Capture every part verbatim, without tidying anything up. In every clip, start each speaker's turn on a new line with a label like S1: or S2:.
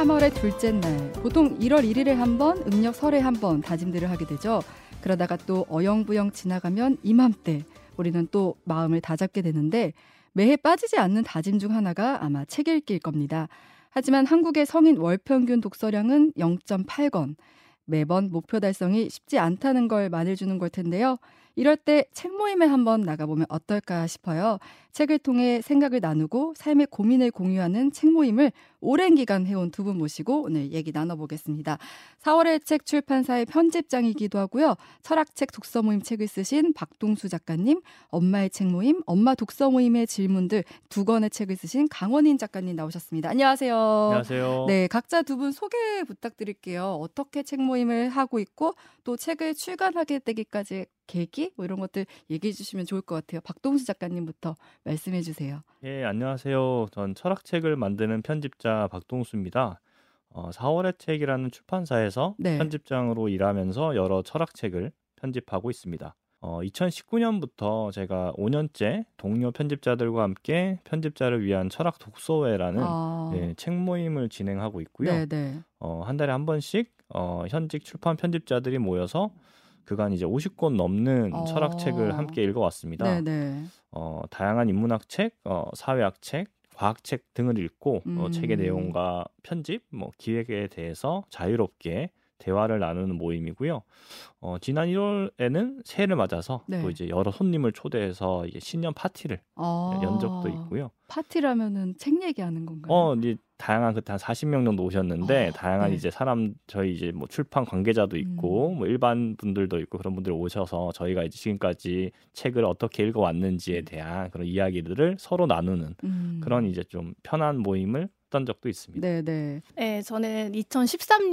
S1: 삼월의 둘째 날, 보통 일월 일일에 한 번, 음력 설에 한 번 다짐들을 하게 되죠. 그러다가 또 어영부영 지나가면 이맘때 우리는 또 마음을 다잡게 되는데 매해 빠지지 않는 다짐 중 하나가 아마 책 읽기일 겁니다. 하지만 한국의 성인 월평균 독서량은 영 점 팔 권. 매번 목표 달성이 쉽지 않다는 걸 말해주는 걸 텐데요. 이럴 때 책 모임에 한번 나가보면 어떨까 싶어요. 책을 통해 생각을 나누고 삶의 고민을 공유하는 책 모임을 오랜 기간 해온 두 분 모시고 오늘 얘기 나눠보겠습니다. 사월의 책 출판사의 편집장이기도 하고요. 철학책 독서 모임 책을 쓰신 박동수 작가님, 엄마의 책 모임, 엄마 독서 모임의 질문들 두 권의 책을 쓰신 강원인 작가님 나오셨습니다. 안녕하세요.
S2: 안녕하세요.
S1: 네, 각자 두 분 소개 부탁드릴게요. 어떻게 책 모임을 하고 있고 또 책을 출간하게 되기까지 계기 뭐 이런 것들 얘기해 주시면 좋을 것 같아요. 박동수 작가님부터 말씀해 주세요.
S2: 예, 안녕하세요. 전 철학책을 만드는 편집자 박동수입니다. 어, 사월의 책이라는 출판사에서
S1: 네.
S2: 편집장으로 일하면서 여러 철학책을 편집하고 있습니다. 어, 이천십구 년부터 제가 오 년째 동료 편집자들과 함께 편집자를 위한 철학 독서회라는
S1: 아.
S2: 예, 책 모임을 진행하고 있고요.
S1: 네, 네.
S2: 어, 한 달에 한 번씩 어, 현직 출판 편집자들이 모여서 그간 이제 오십 권 넘는
S1: 어.
S2: 철학책을 함께 읽어왔습니다.
S1: 네, 네.
S2: 어, 다양한 인문학 책, 어, 사회학 책, 과학 책 등을 읽고
S1: 음.
S2: 어, 책의 내용과 편집, 뭐 기획에 대해서 자유롭게 대화를 나누는 모임이고요. 어, 지난 일월에는 새해를 맞아서
S1: 네.
S2: 또 이제 여러 손님을 초대해서 이제 신년 파티를
S1: 아.
S2: 연 적도 있고요.
S1: 파티라면은 책 얘기하는 건가요?
S2: 어, 이제 다양한 그때 한 사십 명 정도 오셨는데
S1: 어,
S2: 다양한
S1: 네.
S2: 이제 사람 저희 이제 뭐 출판 관계자도 있고
S1: 음.
S2: 뭐 일반 분들도 있고 그런 분들 오셔서 저희가 이제 지금까지 책을 어떻게 읽어왔는지에 대한 그런 이야기들을 서로 나누는
S1: 음.
S2: 그런 이제 좀 편한 모임을 했던 적도 있습니다.
S1: 네, 네.
S3: 네, 저는 이천십삼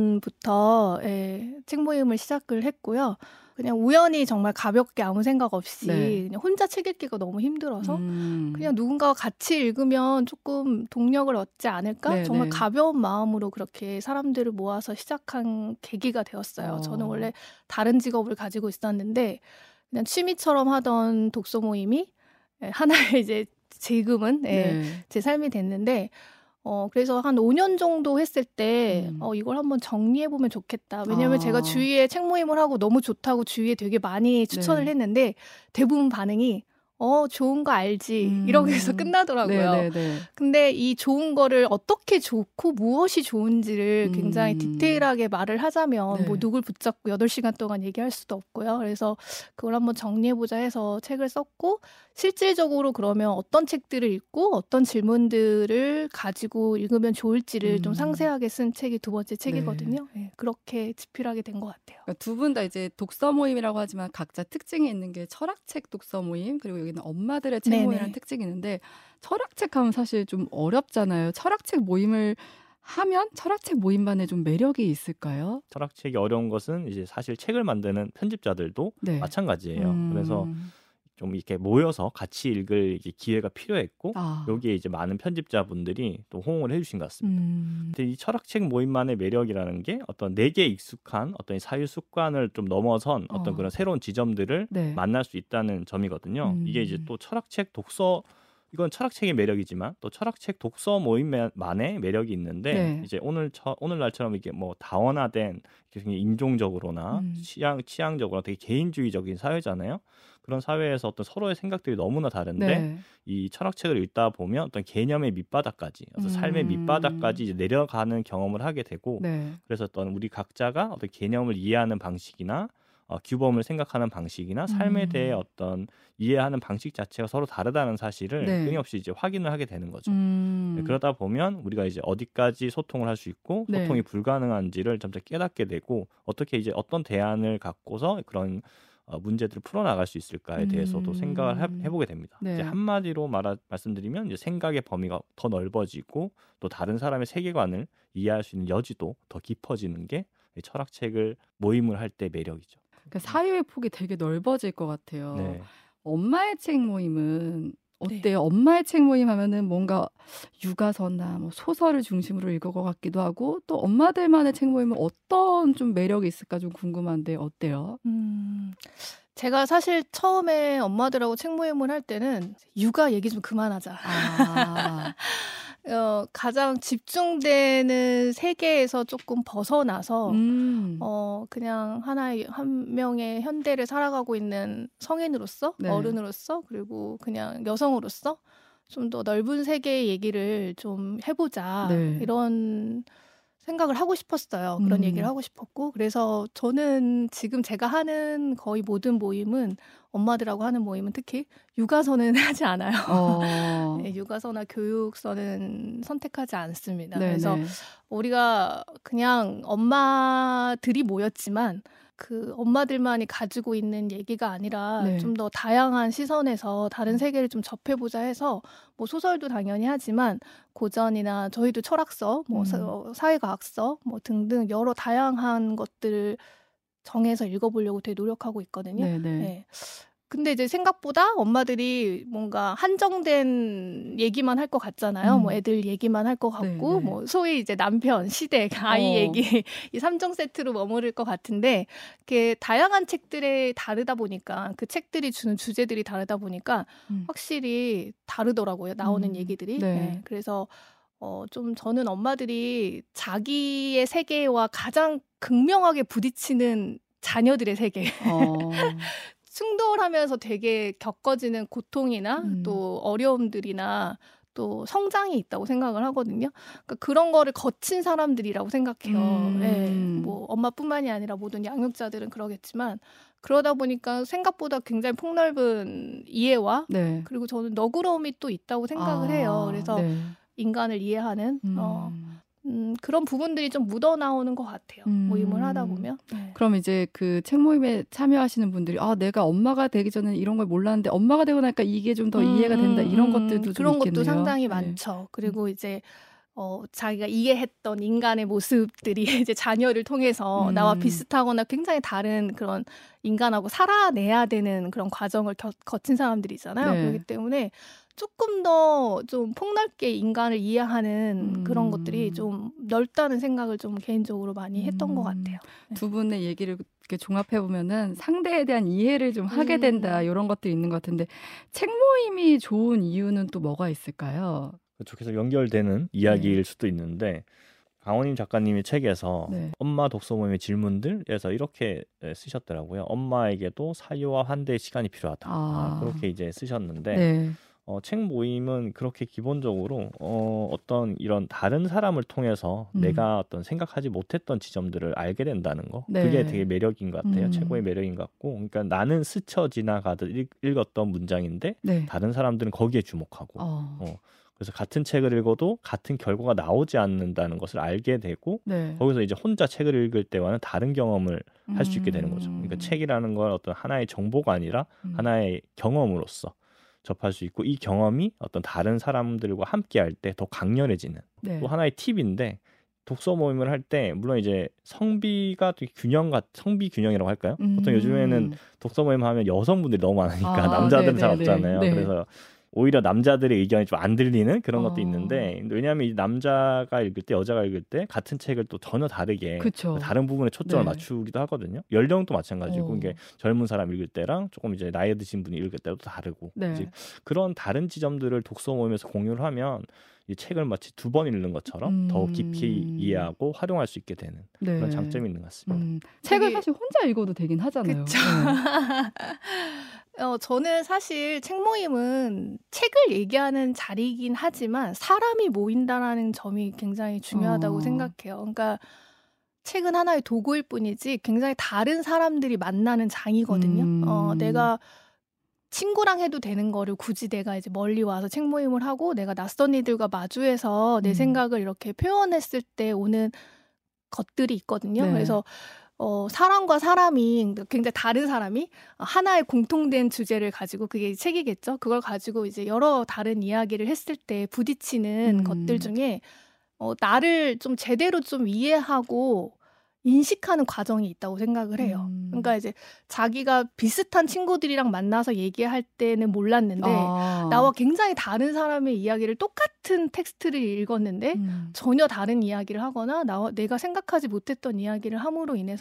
S3: 년부터 예, 책 모임을 시작을 했고요. 그냥 우연히 정말 가볍게 아무 생각 없이
S1: 네.
S3: 그냥 혼자 책 읽기가 너무 힘들어서
S1: 음.
S3: 그냥 누군가와 같이 읽으면 조금 동력을 얻지 않을까?
S1: 네,
S3: 정말
S1: 네.
S3: 가벼운 마음으로 그렇게 사람들을 모아서 시작한 계기가 되었어요.
S1: 어.
S3: 저는 원래 다른 직업을 가지고 있었는데 그냥 취미처럼 하던 독서 모임이 예, 하나의 이제 지금은 예,
S1: 네.
S3: 제 삶이 됐는데 어 그래서 한 오 년 정도 했을 때
S1: 음.
S3: 어 이걸 한번 정리해 보면 좋겠다. 왜냐면
S1: 아.
S3: 제가 주위에 책 모임을 하고 너무 좋다고 주위에 되게 많이 추천을
S1: 네.
S3: 했는데 대부분 반응이 어 좋은 거 알지
S1: 음.
S3: 이러고 해서 끝나더라고요.
S1: 네, 네, 네.
S3: 근데 이 좋은 거를 어떻게 좋고 무엇이 좋은지를 굉장히
S1: 음.
S3: 디테일하게 말을 하자면
S1: 네.
S3: 뭐 누굴 붙잡고 여덟 시간 동안 얘기할 수도 없고요. 그래서 그걸 한번 정리해보자 해서 책을 썼고 실질적으로 그러면 어떤 책들을 읽고 어떤 질문들을 가지고 읽으면 좋을지를
S1: 음.
S3: 좀 상세하게 쓴 책이 두 번째 책이거든요. 네, 그렇게 집필하게 된 것 같아요.
S1: 두 분 다 이제 독서 모임이라고 하지만 각자 특징이 있는 게 철학책 독서 모임 그리고 여기는 엄마들의 책
S3: 네네.
S1: 모임이라는 특징이 있는데 철학책 하면 사실 좀 어렵잖아요. 철학책 모임을 하면 철학책 모임만의 좀 매력이 있을까요?
S2: 철학책이 어려운 것은 이제 사실 책을 만드는 편집자들도
S1: 네.
S2: 마찬가지예요.
S1: 음.
S2: 그래서 좀 이렇게 모여서 같이 읽을 이제 기회가 필요했고
S1: 아.
S2: 여기에 이제 많은 편집자분들이 또 호응을 해주신 것 같습니다.
S1: 음.
S2: 근데 이 철학책 모임만의 매력이라는 게 어떤 내게 익숙한 어떤 사유 습관을 좀 넘어선 어떤
S1: 어.
S2: 그런 새로운 지점들을
S1: 네.
S2: 만날 수 있다는 점이거든요.
S1: 음.
S2: 이게 이제 또 철학책 독서 이건 철학책의 매력이지만 또 철학책 독서 모임만의 매력이 있는데
S1: 네.
S2: 이제 오늘 처, 오늘날처럼 이게 뭐 다원화된 굉장히 인종적으로나
S1: 음.
S2: 취향 취향적으로 되게 개인주의적인 사회잖아요. 그런 사회에서 어떤 서로의 생각들이 너무나 다른데
S1: 네.
S2: 이 철학책을 읽다 보면 어떤 개념의 밑바닥까지, 어떤 삶의
S1: 음.
S2: 밑바닥까지 이제 내려가는 경험을 하게 되고,
S1: 네.
S2: 그래서 어떤 우리 각자가 어떤 개념을 이해하는 방식이나 어, 규범을 생각하는 방식이나 삶에
S1: 음.
S2: 대해 어떤 이해하는 방식 자체가 서로 다르다는 사실을
S1: 네.
S2: 끊임없이 이제 확인을 하게 되는 거죠.
S1: 음.
S2: 네, 그러다 보면 우리가 이제 어디까지 소통을 할 수 있고
S1: 네.
S2: 소통이 불가능한지를 점차 깨닫게 되고 어떻게 이제 어떤 대안을 갖고서 그런 어, 문제들을 풀어나갈 수 있을까에 대해서도
S1: 음.
S2: 생각을 해, 해보게 됩니다.
S1: 네.
S2: 이제 한마디로 말하, 말씀드리면 이제 생각의 범위가 더 넓어지고 또 다른 사람의 세계관을 이해할 수 있는 여지도 더 깊어지는 게 이 철학책을 모임을 할 때 매력이죠.
S1: 그러니까 사유의 폭이 되게 넓어질 것 같아요.
S2: 네.
S1: 엄마의 책 모임은 어때요?
S3: 네.
S1: 엄마의 책 모임 하면은 뭔가 육아서나 뭐 소설을 중심으로 읽을 것 같기도 하고 또 엄마들만의 책 모임은 어떤 좀 매력이 있을까 좀 궁금한데 어때요?
S3: 음, 제가 사실 처음에 엄마들하고 책 모임을 할 때는 육아 얘기 좀 그만하자.
S1: 아,
S3: 어, 가장 집중되는 세계에서 조금 벗어나서
S1: 음.
S3: 어, 그냥 하나의 한 명의 현대를 살아가고 있는 성인으로서,
S1: 네.
S3: 어른으로서, 그리고 그냥 여성으로서 좀 더 넓은 세계의 얘기를 좀 해보자.
S1: 네.
S3: 이런 생각을 하고 싶었어요. 그런
S1: 음.
S3: 얘기를 하고 싶었고, 그래서 저는 지금 제가 하는 거의 모든 모임은, 엄마들하고 하는 모임은 특히 육아서는 하지 않아요.
S1: 어.
S3: 네, 육아서나 교육서는 선택하지 않습니다.
S1: 네네.
S3: 그래서 우리가 그냥 엄마들이 모였지만 그 엄마들만이 가지고 있는 얘기가 아니라
S1: 네.
S3: 좀 더 다양한 시선에서 다른 세계를 좀 접해보자 해서, 뭐 소설도 당연히 하지만 고전이나 저희도 철학서, 뭐
S1: 음.
S3: 사- 어, 사회과학서 뭐 등등 여러 다양한 것들을 정해서 읽어보려고 되게 노력하고 있거든요.
S1: 네네.
S3: 네. 근데 이제 생각보다 엄마들이 뭔가 한정된 얘기만 할 것 같잖아요.
S1: 음.
S3: 뭐 애들 얘기만 할 것 같고,
S1: 네네.
S3: 뭐 소위 이제 남편, 시댁, 아이
S1: 어.
S3: 얘기 이 삼 종 세트로 머무를 것 같은데, 이렇게 다양한 책들이 다르다 보니까, 그 책들이 주는 주제들이 다르다 보니까
S1: 음.
S3: 확실히 다르더라고요. 나오는
S1: 음.
S3: 얘기들이.
S1: 네.
S3: 네. 그래서 어, 좀 저는 엄마들이 자기의 세계와 가장 극명하게 부딪히는 자녀들의 세계.
S1: 어.
S3: 충돌하면서 되게 겪어지는 고통이나
S1: 음.
S3: 또 어려움들이나 또 성장이 있다고 생각을 하거든요. 그러니까 그런 거를 거친 사람들이라고 생각해요.
S1: 음.
S3: 예, 뭐 엄마뿐만이 아니라 모든 양육자들은 그러겠지만, 그러다 보니까 생각보다 굉장히 폭넓은 이해와,
S1: 네.
S3: 그리고 저는 너그러움이 또 있다고 생각을
S1: 아,
S3: 해요. 그래서
S1: 네.
S3: 인간을 이해하는
S1: 음.
S3: 어, 음, 그런 부분들이 좀 묻어나오는 것 같아요.
S1: 음.
S3: 모임을 하다 보면. 네.
S1: 그럼 이제 그 책 모임에 참여하시는 분들이 아 내가 엄마가 되기 전에 이런 걸 몰랐는데 엄마가 되고 나니까 이게 좀 더
S3: 음,
S1: 이해가 된다, 이런
S3: 음,
S1: 것들도 좀
S3: 그런
S1: 있겠네요.
S3: 것도 상당히
S1: 네.
S3: 많죠. 그리고 이제 어, 자기가 이해했던 인간의 모습들이 이제 자녀를 통해서
S1: 음.
S3: 나와 비슷하거나 굉장히 다른 그런 인간하고 살아내야 되는 그런 과정을 겨, 거친 사람들이잖아요.
S1: 네.
S3: 그렇기 때문에 조금 더 좀 폭넓게 인간을 이해하는
S1: 음.
S3: 그런 것들이 좀 넓다는 생각을 좀 개인적으로 많이 했던
S1: 음.
S3: 것 같아요. 네.
S1: 두 분의 얘기를 이렇게 종합해 보면은 상대에 대한 이해를 좀 하게
S3: 음.
S1: 된다, 이런 것들이 있는 것 같은데, 책 모임이 좋은 이유는 또 뭐가 있을까요?
S2: 계속 연결되는 이야기일 수도 있는데, 강원임 작가님이 책에서
S1: 네.
S2: 엄마 독서 모임의 질문들에서 이렇게 쓰셨더라고요. 엄마에게도 사유와 환대의 시간이 필요하다.
S1: 아.
S2: 아, 그렇게 이제 쓰셨는데,
S1: 네.
S2: 어, 책 모임은 그렇게 기본적으로 어, 어떤 이런 다른 사람을 통해서
S1: 음.
S2: 내가 어떤 생각하지 못했던 지점들을 알게 된다는 거,
S1: 네.
S2: 그게 되게 매력인 것 같아요.
S1: 음.
S2: 최고의 매력인 것 같고, 그러니까 나는 스쳐 지나가듯 읽, 읽었던 문장인데
S1: 네.
S2: 다른 사람들은 거기에 주목하고,
S1: 어.
S2: 어, 그래서 같은 책을 읽어도 같은 결과가 나오지 않는다는 것을 알게 되고,
S1: 네.
S2: 거기서 이제 혼자 책을 읽을 때와는 다른 경험을 할 수 있게 되는 거죠.
S1: 음.
S2: 그러니까 책이라는 건 어떤 하나의 정보가 아니라
S1: 음.
S2: 하나의 경험으로서 접할 수 있고, 이 경험이 어떤 다른 사람들과 함께 할 때 더 강렬해지는
S1: 네.
S2: 또 하나의 팁인데, 독서 모임을 할 때 물론 이제 성비가 좀 균형 같 성비 균형이라고 할까요?
S1: 음.
S2: 보통 요즘에는 독서 모임 하면 여성분들이 너무 많으니까
S1: 아,
S2: 남자들은 잘
S1: 네네네.
S2: 없잖아요.
S1: 네.
S2: 그래서 오히려 남자들의 의견이 좀 안 들리는 그런 것도
S1: 어.
S2: 있는데, 왜냐하면 이 남자가 읽을 때 여자가 읽을 때 같은 책을 또 전혀 다르게
S1: 그쵸.
S2: 다른 부분에 초점을
S1: 네.
S2: 맞추기도 하거든요. 연령도 마찬가지고,
S1: 어.
S2: 이게 젊은 사람 읽을 때랑 조금 이제 나이 드신 분이 읽을 때도 다르고,
S1: 네.
S2: 이제 그런 다른 지점들을 독서 모임에서 공유를 하면 이 책을 마치 두 번 읽는 것처럼
S1: 음.
S2: 더 깊이 이해하고 활용할 수 있게 되는
S1: 네.
S2: 그런 장점이 있는 것 같습니다.
S1: 음. 책을
S3: 되게-
S1: 사실 혼자 읽어도 되긴 하잖아요.
S3: 그쵸.
S1: 네.
S3: 어, 저는 사실 책 모임은 책을 얘기하는 자리이긴 하지만 사람이 모인다라는 점이 굉장히 중요하다고
S1: 어.
S3: 생각해요. 그러니까 책은 하나의 도구일 뿐이지 굉장히 다른 사람들이 만나는 장이거든요.
S1: 음.
S3: 어, 내가 친구랑 해도 되는 거를 굳이 내가 이제 멀리 와서 책 모임을 하고 내가 낯선 이들과 마주해서 내
S1: 음.
S3: 생각을 이렇게 표현했을 때 오는 것들이 있거든요.
S1: 네.
S3: 그래서 어, 사람과 사람이, 굉장히 다른 사람이 하나의 공통된 주제를 가지고, 그게 책이겠죠. 그걸 가지고 이제 여러 다른 이야기를 했을 때 부딪히는
S1: 음.
S3: 것들 중에 어, 나를 좀 제대로 좀 이해하고 인식하는 과정이 있다고 생각을 해요.
S1: 음.
S3: 그러니까 이제 자기가 비슷한 친구들이랑 만나서 얘기할 때는 몰랐는데
S1: 아.
S3: 나와 굉장히 다른 사람의 이야기를 똑같은 텍스트를 읽었는데
S1: 음.
S3: 전혀 다른 이야기를 하거나 나와 내가 생각하지 못했던 이야기를 함으로 인해서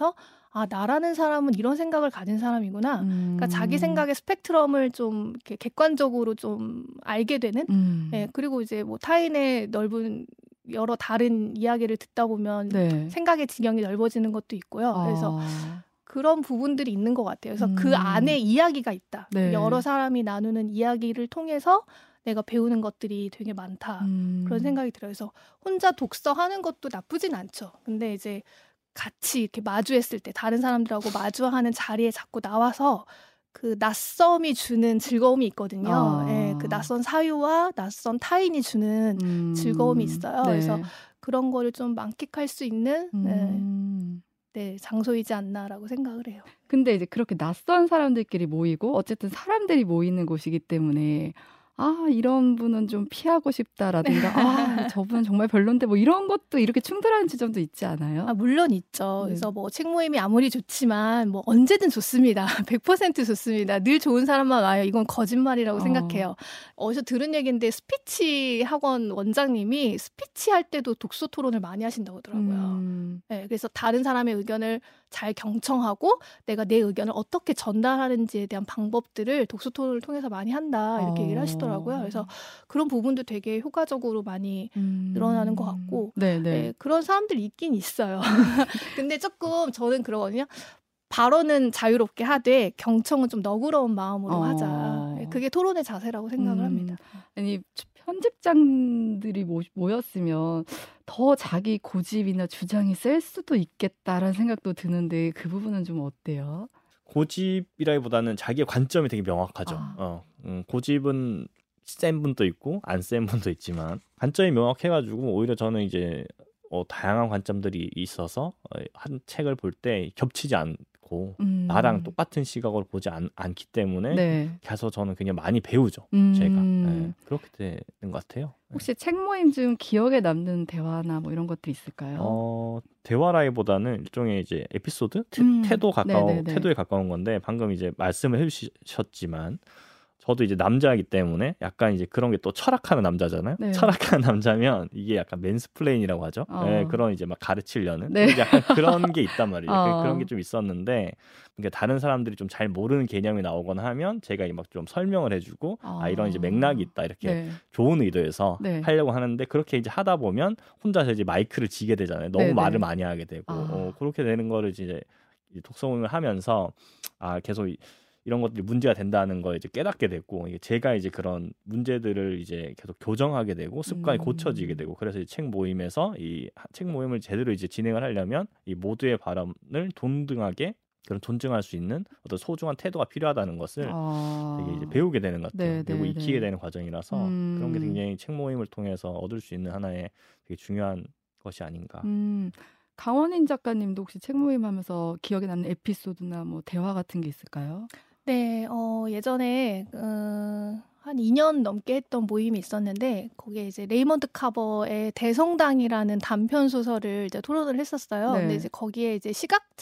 S3: 아, 나라는 사람은 이런 생각을 가진 사람이구나.
S1: 음.
S3: 그러니까 자기 생각의 스펙트럼을 좀 이렇게 객관적으로 좀 알게 되는.
S1: 음.
S3: 예, 그리고 이제 뭐 타인의 넓은 여러 다른 이야기를 듣다 보면
S1: 네.
S3: 생각의 지경이 넓어지는 것도 있고요. 그래서
S1: 아.
S3: 그런 부분들이 있는 것 같아요. 그래서
S1: 음.
S3: 그 안에 이야기가 있다.
S1: 네.
S3: 여러 사람이 나누는 이야기를 통해서 내가 배우는 것들이 되게 많다.
S1: 음.
S3: 그런 생각이 들어요. 그래서 혼자 독서하는 것도 나쁘진 않죠. 근데 이제 같이 이렇게 마주했을 때 다른 사람들하고 마주하는 자리에 자꾸 나와서 그 낯섦이 주는 즐거움이 있거든요.
S1: 아.
S3: 예, 그 낯선 사유와 낯선 타인이 주는
S1: 음.
S3: 즐거움이 있어요.
S1: 네.
S3: 그래서 그런 거를 좀 만끽할 수 있는
S1: 음.
S3: 네, 네, 장소이지 않나라고 생각을 해요.
S1: 근데 이제 그렇게 낯선 사람들끼리 모이고 어쨌든 사람들이 모이는 곳이기 때문에 아, 이런 분은 좀 피하고 싶다라든가 아, 저분은 정말 별론데 뭐 이런 것도 이렇게 충돌하는 지점도 있지 않아요?
S3: 아, 물론 있죠.
S1: 네.
S3: 그래서 뭐 책 모임이 아무리 좋지만 뭐 언제든 좋습니다. 백 퍼센트 좋습니다. 늘 좋은 사람만 와요. 이건 거짓말이라고
S1: 어.
S3: 생각해요. 어디서 들은 얘기인데 스피치 학원 원장님이 스피치 할 때도 독서 토론을 많이 하신다고 하더라고요.
S1: 음.
S3: 네, 그래서 다른 사람의 의견을 잘 경청하고 내가 내 의견을 어떻게 전달하는지에 대한 방법들을 독서 토론을 통해서 많이 한다 이렇게
S1: 어.
S3: 얘기를 하시더라고요. 그래서 그런 부분도 되게 효과적으로 많이
S1: 음.
S3: 늘어나는 것 같고
S1: 네네.
S3: 네, 그런 사람들이 있긴 있어요. 근데 조금 저는 그러거든요. 발언은 자유롭게 하되 경청은 좀 너그러운 마음으로
S1: 어.
S3: 하자. 그게 토론의 자세라고 생각을
S1: 음.
S3: 합니다.
S1: 아니 편집장들이 모, 모였으면 더 자기 고집이나 주장이 셀 수도 있겠다라는 생각도 드는데 그 부분은 좀 어때요?
S2: 고집이라기보다는 자기의 관점이 되게 명확하죠.
S1: 아.
S2: 어, 음, 고집은 센 분도 있고 안 센 분도 있지만 관점이 명확해가지고 오히려 저는 이제 어, 다양한 관점들이 있어서 어, 한 책을 볼 때 겹치지 않고
S1: 음.
S2: 나랑 똑같은 시각으로 보지 않, 않기 때문에
S1: 네.
S2: 가서 저는 굉장히 많이 배우죠.
S1: 음.
S2: 제가 네, 그렇게 되는 것 같아요.
S1: 혹시 책 모임 중 기억에 남는 대화나 뭐 이런 것들 있을까요?
S2: 어, 대화라기보다는 일종의 이제 에피소드, 태,
S1: 음.
S2: 태도 가까워
S1: 네네네.
S2: 태도에 가까운 건데 방금 이제 말씀을 해주셨지만 저도 이제 남자이기 때문에 약간 이제 그런 게 또 철학하는 남자잖아요.
S1: 네.
S2: 철학하는 남자면 이게 약간 맨스플레인이라고 하죠.
S1: 어.
S2: 네, 그런 이제 막 가르치려는
S1: 네.
S2: 약간 그런 게 있단 말이에요.
S1: 어.
S2: 그런 게 좀 있었는데 그러니까 다른 사람들이 좀 잘 모르는 개념이 나오거나 하면 제가 막 좀 설명을 해주고
S1: 어.
S2: 아 이런 이제 맥락이 있다 이렇게
S1: 네.
S2: 좋은 의도에서
S1: 네.
S2: 하려고 하는데 그렇게 이제 하다 보면 혼자서 이제 마이크를 쥐게 되잖아요. 너무
S1: 네네.
S2: 말을 많이 하게 되고
S1: 아.
S2: 어, 그렇게 되는 거를 이제 독서 모임을 하면서 아 계속 이, 이런 것들이 문제가 된다는 걸 이제 깨닫게 됐고 이게 제가 이제 그런 문제들을 이제 계속 교정하게 되고 습관이
S1: 음.
S2: 고쳐지게 되고 그래서 이 책 모임에서 이 책 모임을 제대로 이제 진행을 하려면 이 모두의 바람을 동등하게 그런 존중할 수 있는 어떤 소중한 태도가 필요하다는 것을
S1: 아.
S2: 되게 이제 배우게 되는 것 같아요.
S1: 네,
S2: 배우고
S1: 네,
S2: 익히게
S1: 네.
S2: 되는 과정이라서
S1: 음.
S2: 그런 게 굉장히 책 모임을 통해서 얻을 수 있는 하나의 되게 중요한 것이 아닌가.
S1: 음. 강원인 작가님도 혹시 책 모임하면서 기억에 남는 에피소드나 뭐 대화 같은 게 있을까요?
S3: 네, 어, 예전에 어, 한 이 년 넘게 했던 모임이 있었는데 거기에 이제 레이먼드 카버의 대성당이라는 단편 소설을 이제 토론을 했었어요.
S1: 네.
S3: 근데 이제 거기에 이제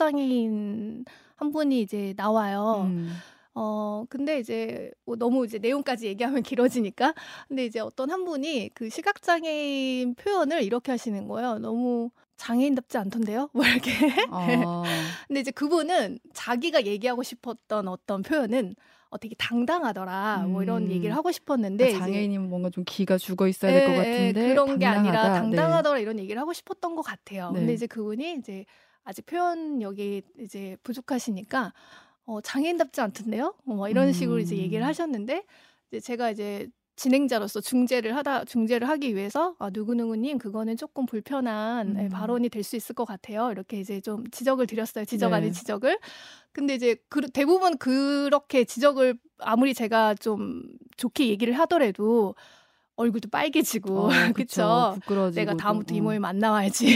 S3: 시각장애인 한 분이 이제 나와요.
S1: 음.
S3: 어, 근데 이제 뭐 너무 이제 내용까지 얘기하면 길어지니까. 근데 이제 어떤 한 분이 그 시각장애인 표현을 이렇게 하시는 거예요. 너무 장애인답지 않던데요? 뭐 이렇게.
S1: 아.
S3: 근데 이제 그분은 자기가 얘기하고 싶었던 어떤 표현은 어, 되게 당당하더라. 뭐 이런
S1: 음.
S3: 얘기를 하고 싶었는데. 이제
S1: 장애인이면 뭔가 좀 기가 죽어 있어야 될 것
S3: 예,
S1: 같은데
S3: 예, 그런 게 아니라
S1: 당당하다.
S3: 당당하더라 이런 얘기를 하고 싶었던 것 같아요.
S1: 네.
S3: 근데 이제 그분이 이제 아직 표현력이 이제 부족하시니까 어, 장애인답지 않던데요? 어, 뭐 이런 식으로 이제 얘기를
S1: 음.
S3: 하셨는데 이제 제가 이제 진행자로서 중재를 하다 중재를 하기 위해서 아, 누구누구님 그거는 조금 불편한
S1: 음.
S3: 예, 발언이 될 수 있을 것 같아요. 이렇게 이제 좀 지적을 드렸어요. 지적 아닌
S1: 네.
S3: 지적을. 근데 이제 그, 대부분 그렇게 지적을 아무리 제가 좀 좋게 얘기를 하더라도 얼굴도 빨개지고
S1: 어,
S3: 그쵸?
S1: 그쵸. 부끄러지고
S3: 내가 다음부터 이
S1: 음.
S3: 모임 안 나와야지.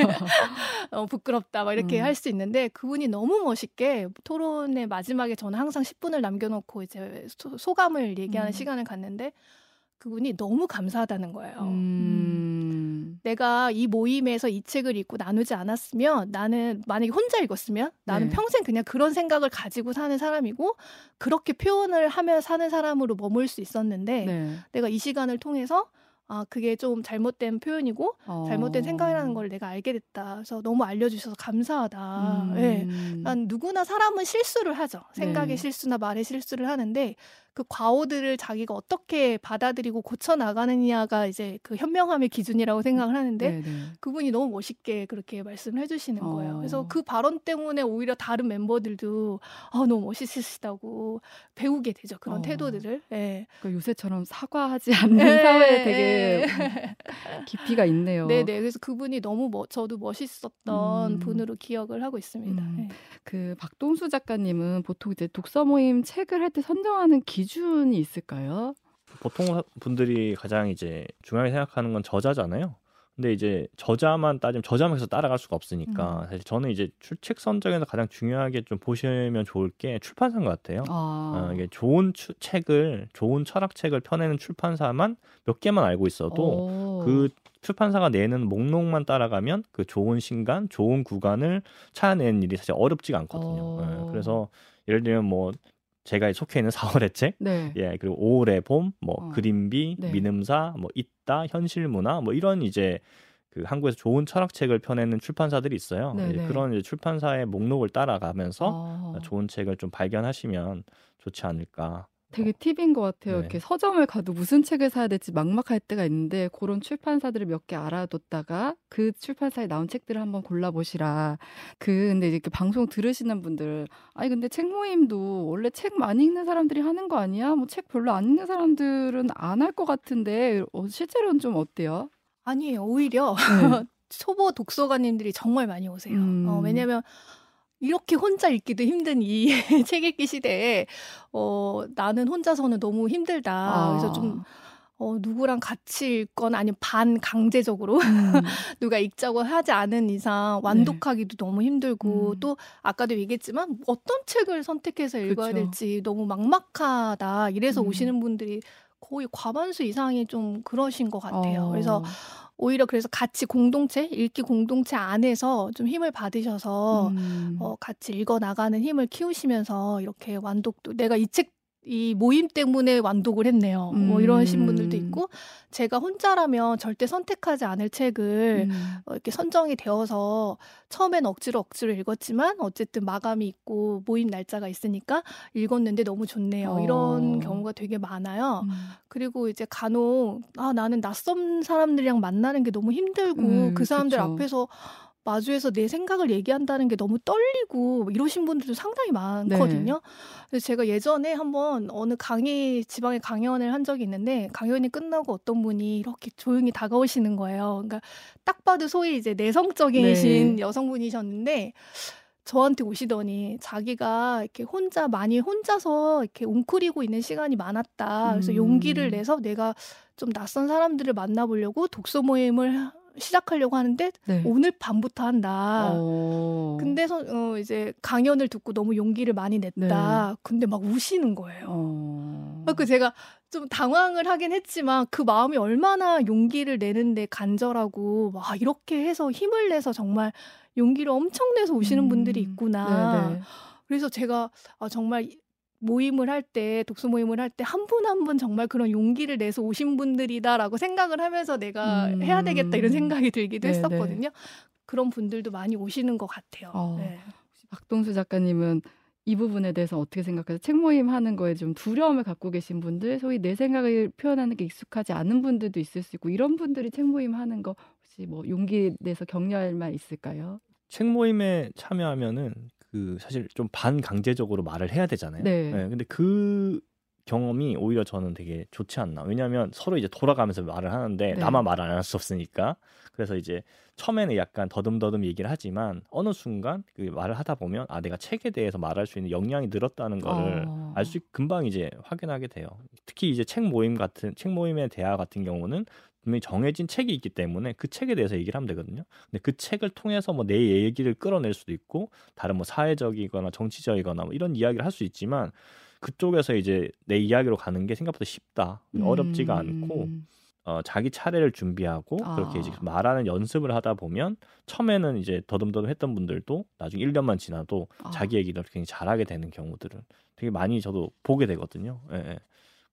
S3: 어, 부끄럽다 막 이렇게
S1: 음.
S3: 할 수 있는데 그분이 너무 멋있게 토론의 마지막에 저는 항상 십 분을 남겨놓고 이제 소, 소감을 얘기하는
S1: 음.
S3: 시간을 갖는데 그분이 너무 감사하다는 거예요. 음.
S1: 음.
S3: 내가 이 모임에서 이 책을 읽고 나누지 않았으면 나는 만약에 혼자 읽었으면 나는
S1: 네.
S3: 평생 그냥 그런 생각을 가지고 사는 사람이고 그렇게 표현을 하며 사는 사람으로 머물 수 있었는데
S1: 네.
S3: 내가 이 시간을 통해서 아 그게 좀 잘못된 표현이고
S1: 어.
S3: 잘못된 생각이라는 걸 내가 알게 됐다. 그래서 너무 알려주셔서 감사하다.
S1: 음.
S3: 예. 난 누구나 사람은 실수를 하죠. 생각의
S1: 네.
S3: 실수나 말의 실수를 하는데 그 과오들을 자기가 어떻게 받아들이고 고쳐 나가느냐가 이제 그 현명함의 기준이라고 생각을 하는데
S1: 네, 네.
S3: 그분이 너무 멋있게 그렇게 말씀을 해주시는 거예요.
S1: 어.
S3: 그래서 그 발언 때문에 오히려 다른 멤버들도 아, 너무 멋있으시다고 배우게 되죠. 그런
S1: 어.
S3: 태도들을. 예.
S1: 그러니까 요새처럼 사과하지 않는
S3: 예,
S1: 사회에 되게
S3: 예.
S1: 깊이가 있네요.
S3: 네네. 그래서 그분이 너무 뭐 저도 멋있었던
S1: 음.
S3: 분으로 기억을 하고 있습니다.
S1: 음.
S3: 예.
S1: 그 박동수 작가님은 보통 이제 독서 모임 책을 할 때 선정하는 기준이 있을까요?
S2: 보통 분들이 가장 이제 중요하게 생각하는 건 저자잖아요. 근데 이제 저자만 따지면 저자만 해서 따라갈 수가 없으니까
S1: 음.
S2: 사실 저는 이제 출책 선정에서 가장 중요하게 좀 보시면 좋을 게 출판사인 것 같아요.
S1: 아.
S2: 어, 이게 좋은 추, 책을 좋은 철학책을 펴내는 출판사만 몇 개만 알고 있어도
S1: 오.
S2: 그 출판사가 내는 목록만 따라가면 그 좋은 신간, 좋은 구간을 찾아내는 일이 사실 어렵지가 않거든요.
S1: 어.
S2: 예, 그래서 예를 들면 뭐 제가 속해 있는 사월의 책,
S1: 네.
S2: 예, 그리고 오월의 봄, 뭐
S1: 어.
S2: 그림비,
S1: 네.
S2: 민음사, 뭐 있다, 현실문화, 뭐 이런 이제 그 한국에서 좋은 철학책을 펴내는 출판사들이 있어요.
S1: 네,
S2: 이제
S1: 네.
S2: 그런 이제 출판사의 목록을 따라가면서
S1: 어.
S2: 좋은 책을 좀 발견하시면 좋지 않을까.
S1: 되게 팁인 것 같아요.
S2: 네.
S1: 이렇게 서점을 가도 무슨 책을 사야 될지 막막할 때가 있는데 그런 출판사들을 몇 개 알아뒀다가 그 출판사에 나온 책들을 한번 골라보시라. 그 근데 이렇게 방송 들으시는 분들 아니 근데 책 모임도 원래 책 많이 읽는 사람들이 하는 거 아니야? 뭐 책 별로 안 읽는 사람들은 안 할 것 같은데 어, 실제로는 좀 어때요?
S3: 아니에요. 오히려
S1: 네.
S3: 초보 독서가님들이 정말 많이 오세요.
S1: 음.
S3: 어, 왜냐면 이렇게 혼자 읽기도 힘든 이 책 읽기 시대에 어, 나는 혼자서는 너무 힘들다.
S1: 아.
S3: 그래서 좀 어, 누구랑 같이 읽거나 아니면 반 강제적으로
S1: 음.
S3: 누가 읽자고 하지 않은 이상 완독하기도 너무 힘들고
S1: 음.
S3: 또 아까도 얘기했지만 어떤 책을 선택해서 읽어야
S1: 그쵸.
S3: 될지 너무 막막하다. 이래서
S1: 음.
S3: 오시는 분들이 거의 과반수 이상이 좀 그러신 것 같아요.
S1: 어.
S3: 그래서 오히려 그래서 같이 공동체, 읽기 공동체 안에서 좀 힘을 받으셔서
S1: 음.
S3: 어, 같이 읽어 나가는 힘을 키우시면서 이렇게 완독도 내가 이 책 이 모임 때문에 완독을 했네요. 뭐 이러신 분들도
S1: 음.
S3: 있고 제가 혼자라면 절대 선택하지 않을 책을
S1: 음.
S3: 어, 이렇게 선정이 되어서 처음엔 억지로 억지로 읽었지만 어쨌든 마감이 있고 모임 날짜가 있으니까 읽었는데 너무 좋네요.
S1: 어.
S3: 이런 경우가 되게 많아요.
S1: 음.
S3: 그리고 이제 간혹 아 나는 낯선 사람들이랑 만나는 게 너무 힘들고
S1: 음,
S3: 그 사람들
S1: 그쵸.
S3: 앞에서 마주해서 내 생각을 얘기한다는 게 너무 떨리고 이러신 분들도 상당히 많거든요. 그래서 제가 예전에 한번 어느 강의 지방에 강연을 한 적이 있는데 강연이 끝나고 어떤 분이 이렇게 조용히 다가오시는 거예요. 그러니까 딱 봐도 소위 이제 내성적이신
S1: 네.
S3: 여성분이셨는데 저한테 오시더니 자기가 이렇게 혼자 많이 혼자서 이렇게 웅크리고 있는 시간이 많았다. 그래서
S1: 음.
S3: 용기를 내서 내가 좀 낯선 사람들을 만나보려고 독서 모임을 시작하려고 하는데
S1: 네.
S3: 오늘 밤부터 한다.
S1: 어.
S3: 근데 서, 어, 이제 강연을 듣고 너무 용기를 많이 냈다. 근데 막 우시는 거예요.
S1: 어.
S3: 그 제가 좀 당황을 하긴 했지만 그 마음이 얼마나 용기를 내는데 간절하고 와 이렇게 해서 힘을 내서 정말 용기를 엄청 내서 오시는 분들이
S1: 음.
S3: 있구나.
S1: 네네.
S3: 그래서 제가 아, 정말 모임을 할 때 독서 모임을 할 때 한 분 한 분 정말 그런 용기를 내서 오신 분들이다라고 생각을 하면서 내가
S1: 음.
S3: 해야 되겠다 이런 생각이 들기도
S1: 네네.
S3: 했었거든요. 그런 분들도 많이 오시는 것 같아요.
S1: 어.
S3: 네.
S1: 혹시 박동수 작가님은 이 부분에 대해서 어떻게 생각하세요? 책 모임 하는 거에 좀 두려움을 갖고 계신 분들, 소위 내 생각을 표현하는 게 익숙하지 않은 분들도 있을 수 있고 이런 분들이 책 모임 하는 거 혹시 뭐 용기 내서 격려할 말 있을까요?
S2: 책 모임에 참여하면은 그 사실 좀 반강제적으로 말을 해야 되잖아요.
S1: 네.
S2: 네, 근데 그 경험이 오히려 저는 되게 좋지 않나. 왜냐하면 서로 이제 돌아가면서 말을 하는데
S1: 네.
S2: 나만 말을 안 할 수 없으니까. 그래서 이제 처음에는 약간 더듬더듬 얘기를 하지만 어느 순간 그 말을 하다 보면 아 내가 책에 대해서 말할 수 있는 역량이 늘었다는 거를
S1: 어.
S2: 알 수 금방 이제 확인하게 돼요. 특히 이제 책 모임 같은 책 모임의 대화 같은 경우는 분명히 정해진 책이 있기 때문에 그 책에 대해서 얘기를 하면 되거든요. 근데 그 책을 통해서 뭐 내 얘기를 끌어낼 수도 있고 다른 뭐 사회적이거나 정치적이거나 뭐 이런 이야기를 할 수 있지만 그쪽에서 이제 내 이야기로 가는 게 생각보다 쉽다. 어렵지가 않고
S1: 음.
S2: 어, 자기 차례를 준비하고
S1: 아.
S2: 그렇게 이제 말하는 연습을 하다 보면 처음에는 이제 더듬더듬 했던 분들도 나중에 일 년만 지나도
S1: 아.
S2: 자기 얘기를 굉장히 잘하게 되는 경우들을 되게 많이 저도 보게 되거든요. 예, 예.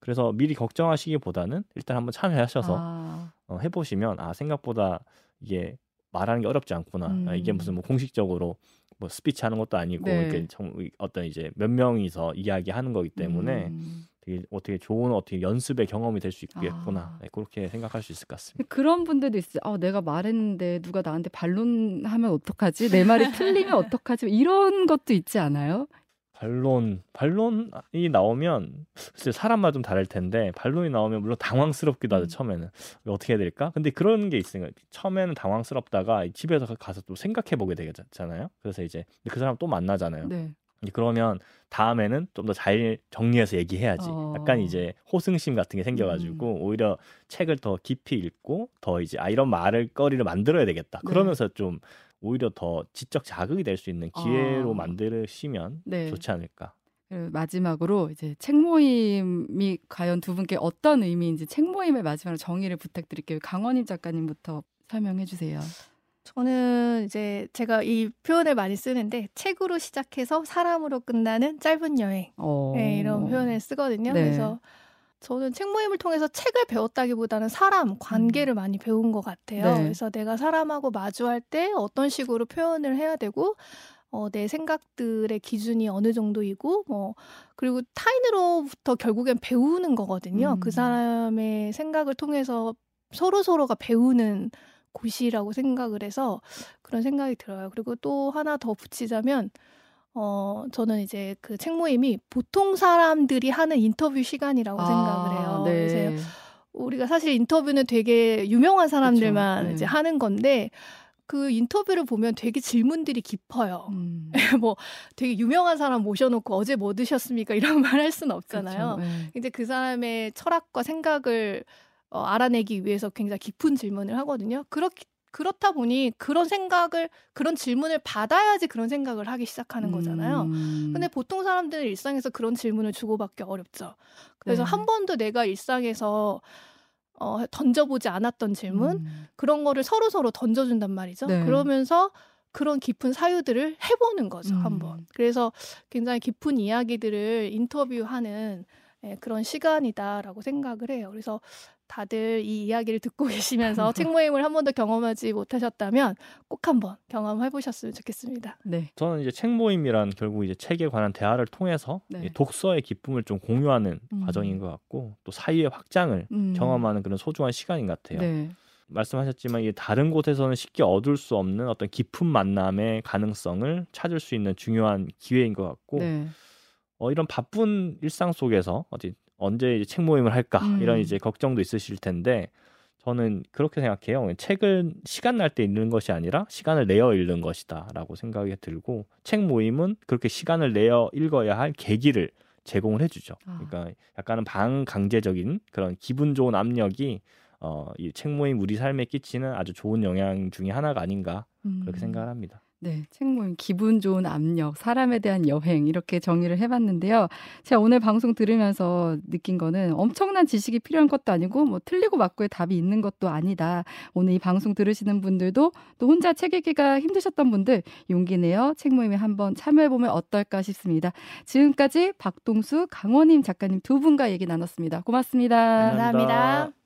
S2: 그래서 미리 걱정하시기보다는 일단 한번 참여하셔서
S1: 아.
S2: 어, 해보시면 아 생각보다 이게 말하는 게 어렵지 않구나.
S1: 음.
S2: 아, 이게 무슨 뭐 공식적으로 뭐 스피치 하는 것도 아니고
S1: 네.
S2: 이렇게 정, 어떤 이제 몇 명이서 이야기하는 거기 때문에
S1: 음.
S2: 되게 어떻게 좋은 어떻게 연습의 경험이 될 수 있겠구나.
S1: 아.
S2: 네, 그렇게 생각할 수 있을 것 같습니다.
S1: 그런 분들도 있어요. 아, 내가 말했는데 누가 나한테 반론하면 어떡하지? 내 말이 틀리면 어떡하지? 이런 것도 있지 않아요?
S2: 반론, 반론이 나오면 글쎄 사람마다 좀 다를 텐데 반론이 나오면 물론 당황스럽기도 하죠.
S1: 음.
S2: 처음에는 어떻게 해야 될까? 근데 그런 게 있으니까 처음에는 당황스럽다가 집에서 가서 또 생각해 보게 되잖아요. 그래서 이제 그 사람 또 만나잖아요.
S1: 네.
S2: 이제 그러면 다음에는 좀 더 잘 정리해서 얘기해야지.
S1: 어.
S2: 약간 이제 호승심 같은 게 생겨가지고
S1: 음.
S2: 오히려 책을 더 깊이 읽고 더 이제 아 이런 말을 거리를 만들어야 되겠다.
S1: 네.
S2: 그러면서 좀 오히려 더 지적 자극이 될 수 있는 기회로
S1: 아.
S2: 만드시면
S1: 네.
S2: 좋지 않을까.
S1: 그리고 마지막으로 이제 책 모임이 과연 두 분께 어떤 의미인지 책 모임의 마지막으로 정의를 부탁드릴게요. 강원임 작가님부터 설명해 주세요.
S3: 저는 이제 제가 이 표현을 많이 쓰는데 책으로 시작해서 사람으로 끝나는 짧은 여행
S1: 어.
S3: 네, 이런 표현을 쓰거든요.
S1: 네.
S3: 그래서 저는 책 모임을 통해서 책을 배웠다기보다는 사람, 관계를 많이 배운 것 같아요.
S1: 네.
S3: 그래서 내가 사람하고 마주할 때 어떤 식으로 표현을 해야 되고 어, 내 생각들의 기준이 어느 정도이고 뭐 그리고 타인으로부터 결국엔 배우는 거거든요.
S1: 음.
S3: 그 사람의 생각을 통해서 서로 서로가 배우는 곳이라고 생각을 해서 그런 생각이 들어요. 그리고 또 하나 더 붙이자면 어, 저는 이제 그 책 모임이 보통 사람들이 하는 인터뷰 시간이라고 생각을 해요.
S1: 네.
S3: 이제 우리가 사실 인터뷰는 되게 유명한 사람들만
S1: 그쵸. 네.
S3: 이제 하는 건데 그 인터뷰를 보면 되게 질문들이 깊어요.
S1: 음.
S3: 뭐 되게 유명한 사람 모셔놓고 어제 뭐 드셨습니까? 이런 말 할 수는 없잖아요.
S1: 그쵸. 네.
S3: 이제 그 사람의 철학과 생각을 어, 알아내기 위해서 굉장히 깊은 질문을 하거든요. 그렇기 그렇다 보니 그런 생각을 그런 질문을 받아야지 그런 생각을 하기 시작하는 거잖아요.
S1: 음.
S3: 근데 보통 사람들은 일상에서 그런 질문을 주고받기 어렵죠. 그래서
S1: 네.
S3: 한 번도 내가 일상에서 어, 던져보지 않았던 질문
S1: 음.
S3: 그런 거를 서로 서로 던져준단 말이죠.
S1: 네.
S3: 그러면서 그런 깊은 사유들을 해보는 거죠.
S1: 음.
S3: 한번. 그래서 굉장히 깊은 이야기들을 인터뷰하는 예, 그런 시간이다라고 생각을 해요. 그래서 다들 이 이야기를 듣고 계시면서 책 모임을 한 번도 경험하지 못하셨다면 꼭 한번 경험해 보셨으면 좋겠습니다.
S1: 네.
S2: 저는 이제 책 모임이란 결국 이제 책에 관한 대화를 통해서
S1: 네.
S2: 이 독서의 기쁨을 좀 공유하는
S1: 음.
S2: 과정인 것 같고 또 사유의 확장을
S1: 음.
S2: 경험하는 그런 소중한 시간인 것 같아요.
S1: 네.
S2: 말씀하셨지만 이게 다른 곳에서는 쉽게 얻을 수 없는 어떤 깊은 만남의 가능성을 찾을 수 있는 중요한 기회인 것 같고
S1: 네.
S2: 어, 이런 바쁜 일상 속에서 어디 언제 이제 책 모임을 할까
S1: 음.
S2: 이런 이제 걱정도 있으실 텐데 저는 그렇게 생각해요. 책은 시간 날 때 읽는 것이 아니라 시간을 내어 읽는 것이다라고 생각이 들고 책 모임은 그렇게 시간을 내어 읽어야 할 계기를 제공을 해주죠.
S1: 아.
S2: 그러니까 약간은 반강제적인 그런 기분 좋은 압력이 어, 이 책 모임 우리 삶에 끼치는 아주 좋은 영향 중에 하나가 아닌가 그렇게
S1: 음.
S2: 생각을 합니다.
S1: 네, 책 모임 기분 좋은 압력, 사람에 대한 여행 이렇게 정의를 해봤는데요. 제가 오늘 방송 들으면서 느낀 거는 엄청난 지식이 필요한 것도 아니고 뭐 틀리고 맞고의 답이 있는 것도 아니다. 오늘 이 방송 들으시는 분들도 또 혼자 책 읽기가 힘드셨던 분들 용기 내어 책 모임에 한번 참여해보면 어떨까 싶습니다. 지금까지 박동수, 강원임 작가님 두 분과 얘기 나눴습니다. 고맙습니다.
S2: 감사합니다.
S3: 감사합니다.